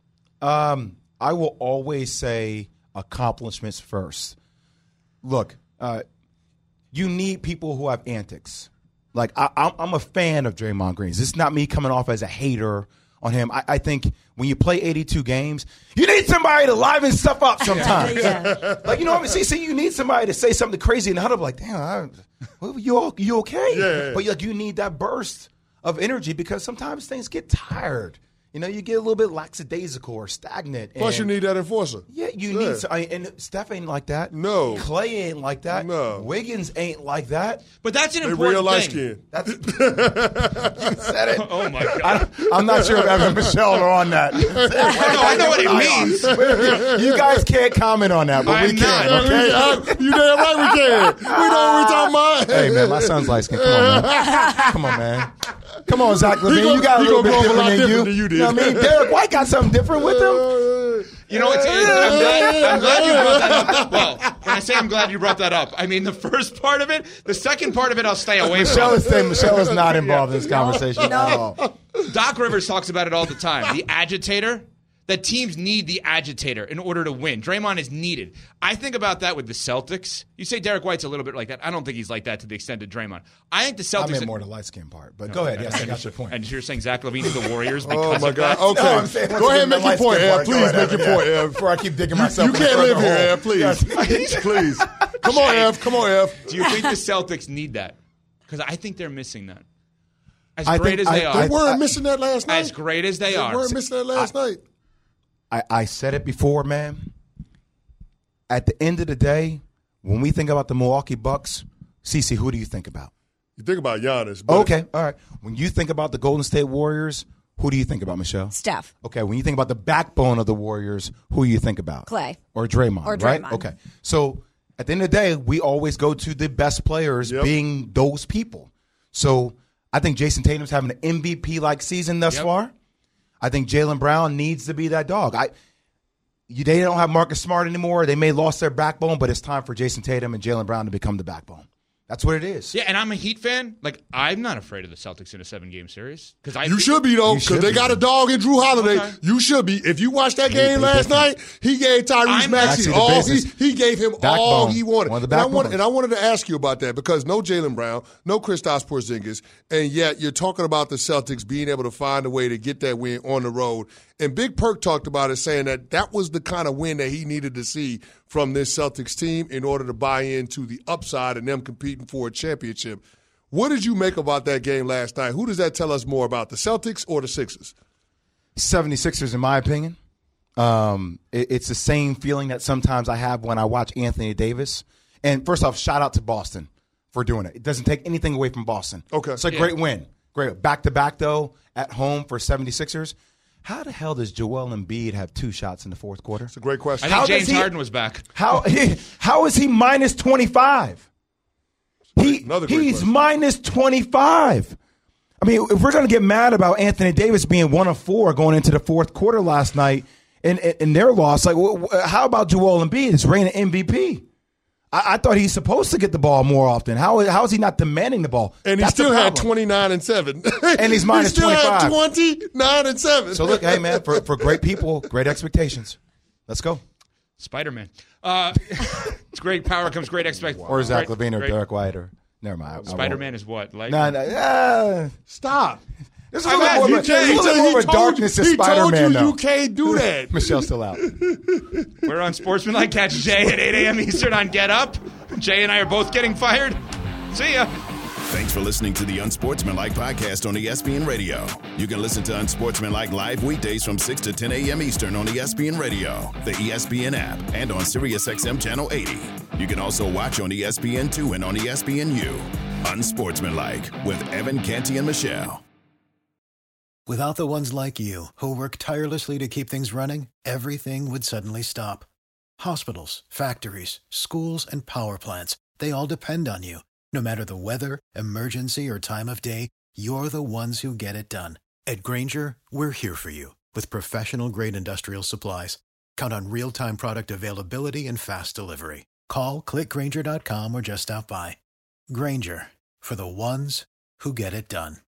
I will always say accomplishments first. Look, you need people who have antics. Like, I'm a fan of Draymond Green. This is not me coming off as a hater on him. I think when you play 82 games, you need somebody to liven stuff up sometimes. Like, you know what I mean? See, you need somebody to say something crazy in the huddle, like, damn, you okay? Yeah. But like, you need that burst of energy because sometimes things get tired. You know, you get a little bit lackadaisical or stagnant. Plus, you need that enforcer. Yeah, you need – and Steph ain't like that. No. Klay ain't like that. No. Wiggins ain't like that. But that's an important real thing. Skin. That's you said it. Oh, my God. I'm not sure if Evan and Michelle are on that. I know what it means. You guys can't comment on that, but we can. Okay? You damn right we can. We know what we're talking about. Hey, man, my son's light skin. Come on, man. Come on, Zach LaVine. You got a little bit different than you did. You know what I mean? Derek White got something different with him. You know, I'm glad you brought that up. Well, when I say I'm glad you brought that up, I mean the first part of it. The second part of it, I'll stay away from. Michelle is not involved in this conversation at all. Doc Rivers talks about it all the time. The agitator, that teams need the agitator in order to win. Draymond is needed. I think about that with the Celtics. You say Derek White's a little bit like that. I don't think he's like that to the extent of Draymond. I think the Celtics... I meant more the light-skin part, but go ahead. Yes, I got your point. And you're saying Zach LaVine is the Warriors because my of God. that? Okay. No, go ahead and make your point, Ev. Please make your point, Ev. Before I keep digging myself. You can't live here, Ev. Please. Please. Come on, Ev. Come on, Ev. Do you think the Celtics need that? Because I think they're missing that. As great as they are. They weren't missing that last night. As great as they are. They weren't missing that last night. I said it before, man. At the end of the day, when we think about the Milwaukee Bucks, CeCe, who do you think about? You think about Giannis. Okay, all right. When you think about the Golden State Warriors, who do you think about, Michelle? Steph. Okay, when you think about the backbone of the Warriors, who do you think about? Clay. Or Draymond, right? Okay. So at the end of the day, we always go to the best players being those people. So I think Jason Tatum's having an MVP-like season thus far. I think Jaylen Brown needs to be that dog. They don't have Marcus Smart anymore. They may have lost their backbone, but it's time for Jason Tatum and Jaylen Brown to become the backbone. That's what it is. Yeah, and I'm a Heat fan. Like, I'm not afraid of the Celtics in a 7-game series. You should be, though, because they got a dog in Drew Holiday. Okay. You should be. If you watched that game last night, he gave Tyrese Maxey all he gave him backbone, all he wanted. And I wanted to ask you about that because no Jaylen Brown, no Kristaps Porzingis, and yet you're talking about the Celtics being able to find a way to get that win on the road. And Big Perk talked about it, saying that was the kind of win that he needed to see from this Celtics team in order to buy into the upside and them competing for a championship. What did you make about that game last night? Who does that tell us more about, the Celtics or the Sixers? 76ers, in my opinion. It's the same feeling that sometimes I have when I watch Anthony Davis. And first off, shout out to Boston for doing it. It doesn't take anything away from Boston. Okay. It's a great win. Great. Back-to-back, though, at home for 76ers. How the hell does Joel Embiid have 2 shots in the fourth quarter? It's a great question. I think James Harden was back. How is he minus 25? He's minus 25. I mean, if we're going to get mad about Anthony Davis being 1 of 4 going into the fourth quarter last night and their loss, like how about Joel Embiid? He's reigning MVP. I thought he's supposed to get the ball more often. How is he not demanding the ball? And he still had 29 and 7. And he's minus 25. He still had 29 and 7. So look, hey man, for great people, great expectations. Let's go. Spider-Man. It's great power comes great expectations. Or Zach LaVine or Derek White or never mind. Spider-Man is what? Like stop. This is a little more of a darkness to Spider-Man. He told you can't do that. Michelle's still out. We're on Sportsmanlike. Catch Jay at 8 a.m. Eastern on Get Up. Jay and I are both getting fired. See ya. Thanks for listening to the Unsportsmanlike podcast on ESPN Radio. You can listen to Unsportsmanlike live weekdays from 6 to 10 a.m. Eastern on ESPN Radio, the ESPN app, and on SiriusXM Channel 80. You can also watch on ESPN2 and on ESPNU. Unsportsmanlike with Evan Canty and Michelle. Without the ones like you, who work tirelessly to keep things running, everything would suddenly stop. Hospitals, factories, schools, and power plants, they all depend on you. No matter the weather, emergency, or time of day, you're the ones who get it done. At Grainger, we're here for you with professional-grade industrial supplies. Count on real-time product availability and fast delivery. Call, clickgrainger.com, or just stop by. Grainger, for the ones who get it done.